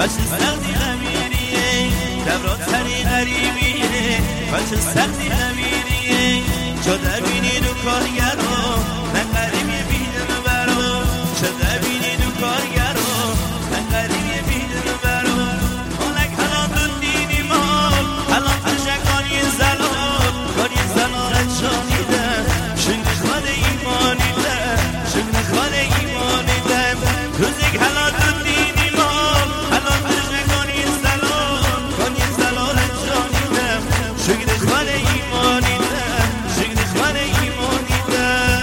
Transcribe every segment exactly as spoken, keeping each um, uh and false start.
چه سختی غمیریه دبراتری غریبیه و چه سختی غمیریه چه دبینی دو کارگرو من غریبی بیدم برو چه دبینی دو کارگرو من غریبی بیدم برو مالک حلان دو دینی مال حلان تشکانی زلال کاری زلالت شانیدم شنگ خال ایمانیدم شنگ خال ایمانیدم روزی که حلان دو دینی مال حلان تشکانی زلال کاری زلالت شانیدم شنگ خال ایمانیدم شنگ خال ایمانیدم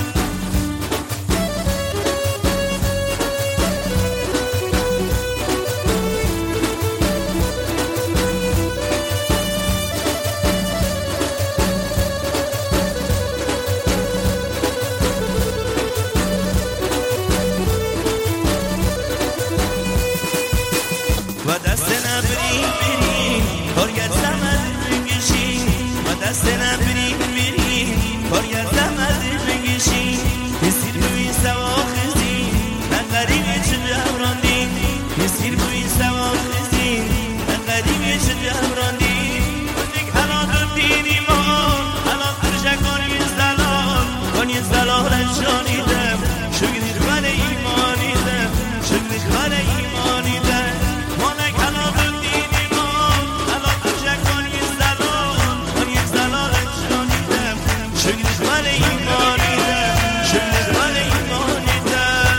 و دست نبری بری کارگر زمد بگشی و دست نبری بری کارگر زمد بگشی بسیر بوی سوا خزی من غریبه چه جبراندی بسیر بوی سوا خزی من غریبه چه جبراندی بزرگ حالا دو دینی ما حالا ترشکانی زلال کانی زلال شانیدم شگری خال ایمانیدم شگری خال ایمانیدم مالک حالا دو دینی ما حالا ترشکانی زلال کانی زلال شانیدم شگری خال ایمانیدم شگری خال ایمانیدم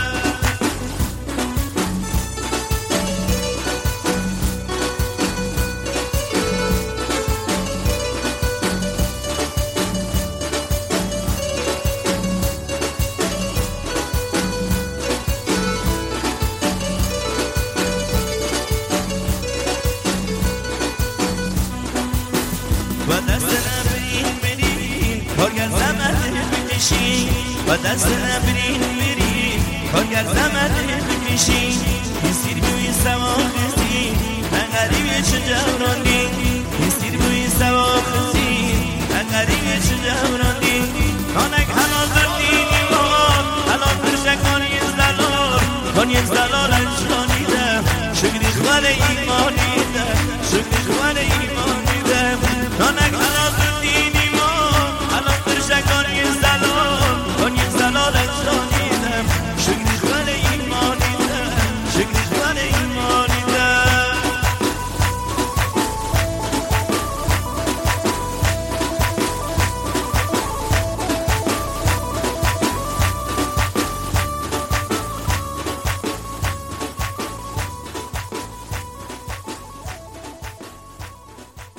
و دست نبرین برین کارگر زمد بکشین و دست نبرین برین کارگر زمد بکشین این سیر بوی سوا خزی من غریبه چه جوراندی